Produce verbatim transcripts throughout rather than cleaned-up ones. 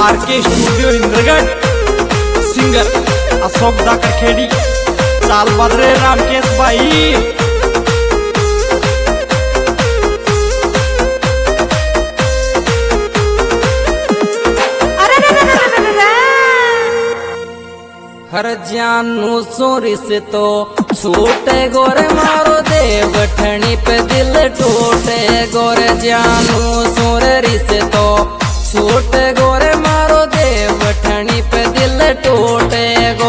Are के studio Indragarh. Singer Ashok दा कखेड़ी, साल बदरे रामकेश भाई। हर जानू सोरी से तो छूटे गोरे मारो देव ठणी पे दिल टूटे गोरे जानू सोरी से तो छूटे गोरे मारो देव ठणी पे दिल टूटे गो।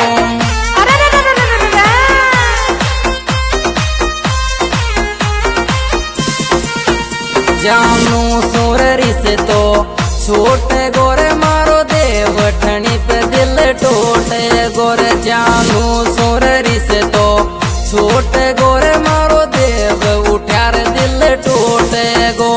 जानू सोरी से तो छूटे गोरे मारो देव ठणी पे दिल टूटे गोरे जानू सोरी से तो छूटे गोरे मारो देव उठार दिल टूटे गो।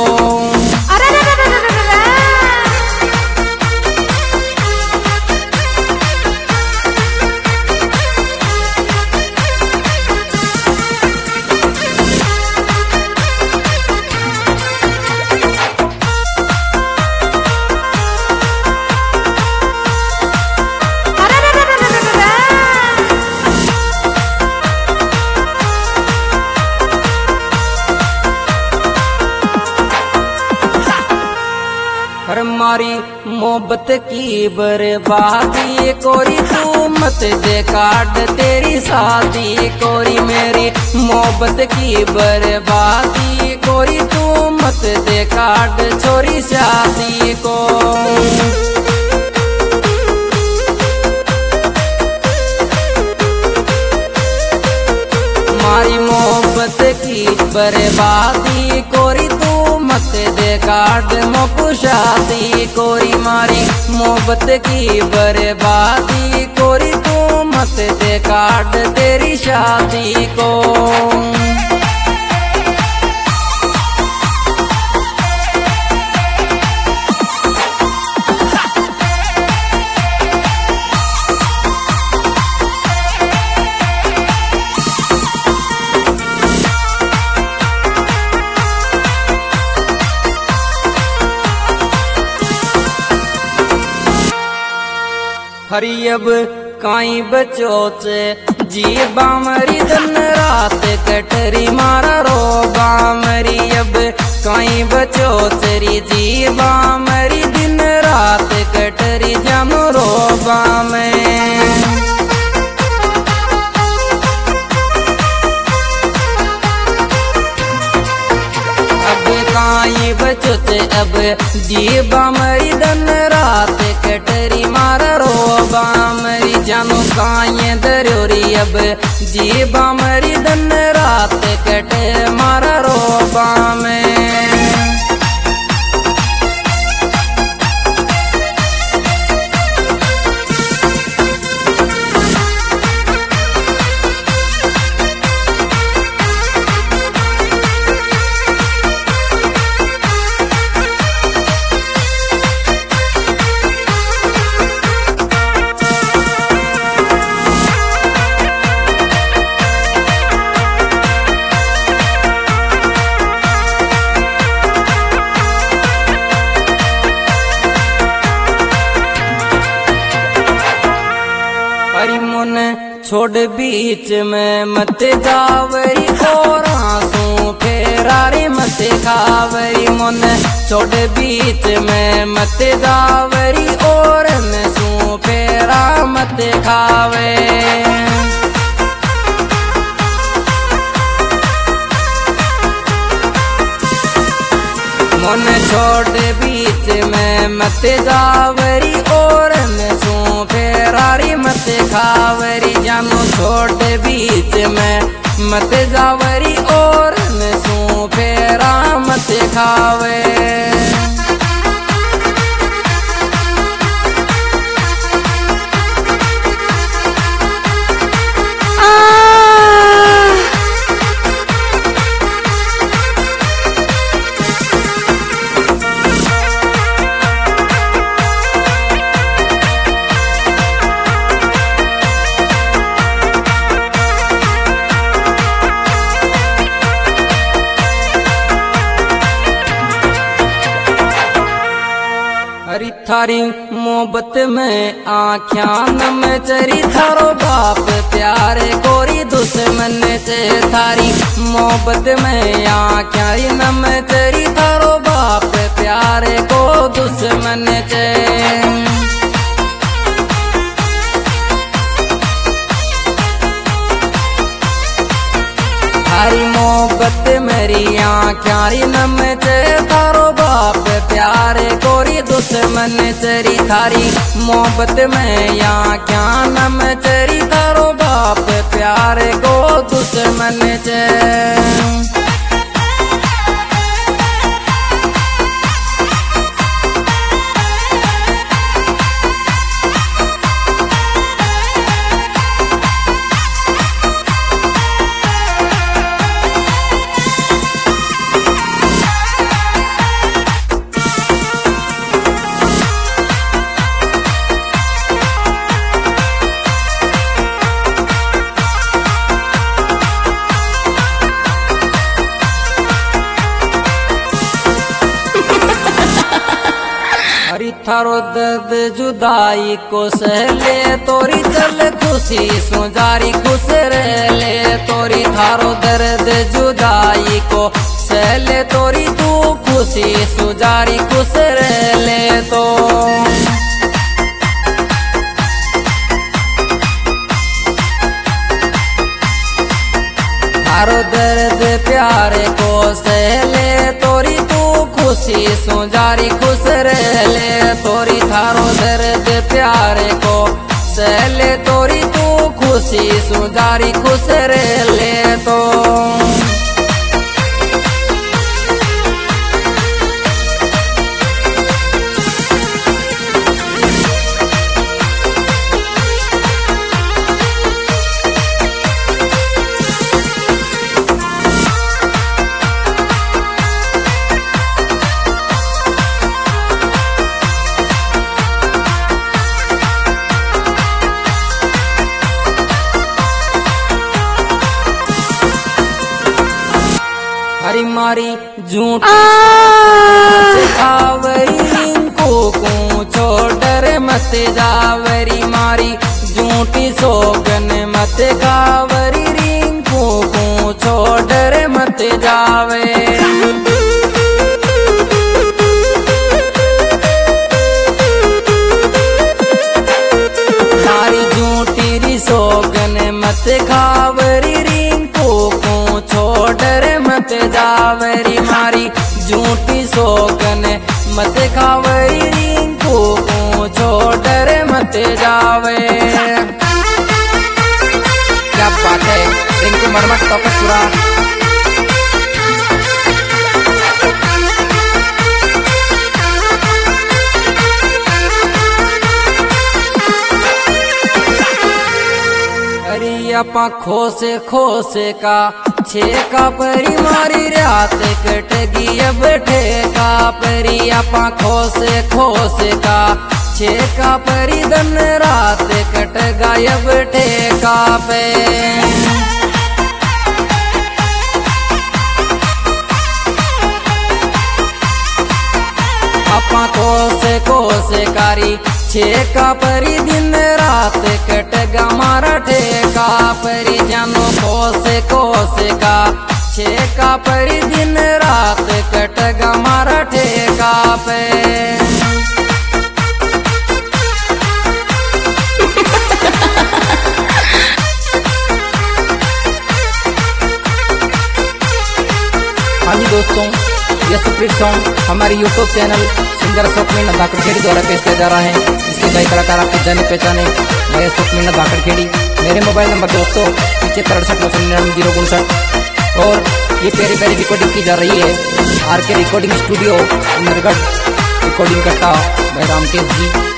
हर मारी मोहब्बत की बर्बादी कोरी तू मत दे काट तेरी शादी कोरी मेरी मोहब्बत की बर्बादी कोरी तू मत दे काट छोरी शादी को। मारी मोहब्बत की बर्बादी कोरी तू मत दे काट मोकू शादी कोरी मारी मोहब्बत की बर्बादी कोरी तू मत दे काट तेरी शादी को। हरी अब काई बचो चे जी बामरी दिन रात कटरी मारा रो बामरी अब काई बचो तेरी जी बामरी दिन रात कटरी जम रो बामे। अब काई बचो चे अब जी बामरी दिन रात कटरी मारा रो बामरी जानू काये दरोरी अब जी बामरी दिन रात कटे मारा रो बामे। हरी मुन छोड़ बीच में मत जावरी और आंसू फेरारी मत खावरी मुन छोड़ बीच में मत जावरी और नसू फेरा मत खावे। मुन छोड़ बीच में मत जावरी और नसू फेरारी मत खावरी जानू छोड़ बीच में मत जावरी और नसू फेरा मत खावे। थारी मोहब्बत में आख्या नम चरी थारो बाप प्यारे कोरी दुश्मन से थारी मोहब्बत में आख्या नम चरी थारो बाप प्यारे को दुश्मन से थारी मोहब्बत मेरी आख्यारी नम चे थारो बाप प्यारे कोरी दुश्मन चरी थारी मोहब्बत में आख्या नम चरी थारो बाप प्यारे को दुश्मन चे थारो दर्द जुदाई को सहले तोरी चल खुशी सुजारी खुश रहले तोरी थारो दर्द जुदाई को सहले तोरी तू खुशी सुजारी खुश रहले तो थारो दर्द प्यारे को सहले तोरी तू खुशी सुजारी खुश रहले तोरी थारो दर्द प्यारे को सहले तोरी तू खुशी सुजारी खुश रहले तो हरी मारी झूठ आवरी को को छोड़र मत जावरी मारी झूठी सोगन मत गावरी रिंग को को छोड़र मत जावे मारी झूठी री सोगन मत खावरी रिंग को को छोड़र मत जावरी मारी झूठी सोगन मत खावरी रिंकू को छोड़र मत जावे। क्या बात है रिंकू मरमट तो पूरा अपा खोसे खोसे का छे का परी मारी रात कट गई अब ठेका परी अपा खोसे खोसे का छे का परी दिन रात कट गायब ठेका पे अपा कोसे कोसे कारी छे का परी दिन रात कट गा मारा ठेका परी जानो कोसे कोसे का छे का परी दिन रात कट गा मारा ठेका पे हाँ जी दोस्तों, ये सुप्रीत सॉन्ग हमारे YouTube channel singer Swapnil Dhakadkhedi द्वारा पेश किया जा रहा है। इसके गायक कलाकार आपके जाने पहचाने मैं स्वप्निल धाकड़खेड़ी। मेरे मोबाइल नंबर दोस्तों पीछे अड़सठ नौ सौ निन्यानवे जीरो उनसठ और ये प्यारी प्यारी रिकॉर्डिंग की जा रही है आर के रिकॉर्डिंग स्टूडियो नरगढ़। रिकॉर्डिंग करता मैं रामकेश जी।